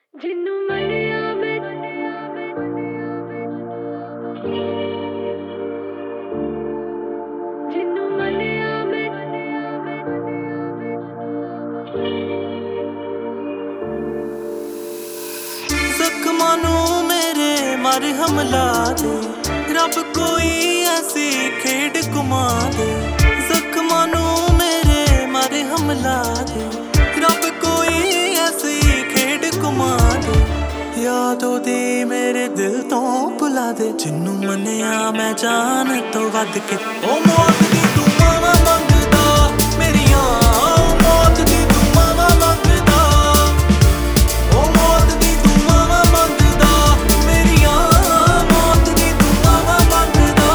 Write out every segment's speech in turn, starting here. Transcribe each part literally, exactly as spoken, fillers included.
जिन्नू मन्निया मैं जिन्नू मन्निया मैं ਜ਼ਖਮਾਂ ਨੂੰ ਮੇਰੇ ਮਰਹਮ ਲਾ ਦੇ ਰੱਬ ਕੋਈ ਐਸੀ ਖੇਡ ਘੁਮਾ ਦੇ ਜ਼ਖਮਾਂ ਨੂੰ ਮੇਰੇ ਮਰਹਮ ਲਾ ਦੇ ਰੱਬ ਕੋਈ ਐਸੀ ਖੇਡ ਘੁਮਾ ਦੇ ਯਾਦ ਉਹਦੀ ਮੇਰੇ ਦਿਲ ਤੋਂ ਭੁਲਾ ਦੇ ਜਿਹਨੂੰ ਮੰਨਿਆ ਮੈਂ ਜਾਨ ਤੋਂ ਵੱਧ ਕੇ ਉਹ ਮੌਤ ਦੀ ਤੂੰ ਮਾਵਾ ਮੰਗਦਾ ਮੇਰੀਆਂ ਉਹ ਮੌਤ ਦੀ ਤੂੰ ਮਾਵਾ ਮੰਗਦਾ ਉਹ ਮੌਤ ਦੀ ਤੂੰ ਮਾਵਾ ਮੰਗਦਾ ਮੇਰੀਆਂ ਮੌਤ ਦੀ ਤੂੰ ਮਾਵਾ ਮੰਗਦਾ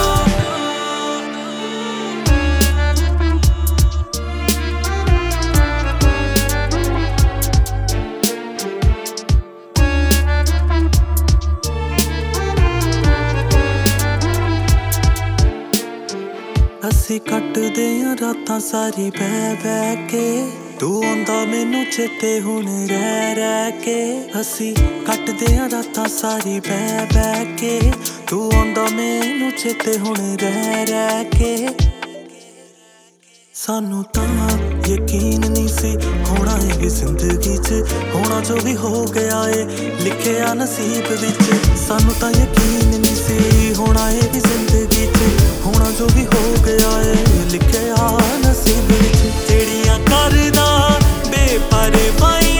ਅਸੀਂ ਕੱਟਦੇ ਆਂ ਰਾਤਾਂ ਸਾਰੀ ਬਹਿ ਬਹਿ ਕੇ ਤੂੰ ਆਉਂਦਾ ਮੈਨੂੰ ਚੇਤੇ ਹੁਣ ਰਹਿ ਰਹਿ ਕੇ ਅਸੀਂ ਕੱਟਦੇ ਆਂ ਰਾਤਾਂ ਸਾਰੀ ਬਹਿ ਬਹਿ ਕੇ ਤੂੰ ਆਉਂਦਾ ਮੈਨੂੰ ਚੇਤੇ ਹੁਣ ਰਹਿ ਰਹਿ ਕੇ ਸਾਨੂੰ ਤਾਂ ਯਕੀਨ ਨਹੀਂ ਸੀ ਹੋਣਾ ਇਹ ਜ਼ਿੰਦਗੀ 'ਚ ਹੋਣਾ ਜੋ ਵੀ ਹੋ ਗਿਆ ਏ ਲਿਖਿਆ ਨਸੀਬ ਵਿੱਚ ਸਾਨੂੰ ਤਾਂ ਯਕੀਨ ਨਹੀਂ ਸੀ ਹੋਣਾ ਇਹ ਵੀ ਜ਼ਿੰਦਗੀ 'ਚ ਹੋਣਾ ਜੋ ਵੀ ਹੋ ਗਿਆ ਏ ਲਿਖਿਆ ਨਸੀਬ ਵਿੱਚ ਜਿਹੜੀਆਂ ਕਰਦਾ ਬੇਪਰਵਾਹੀ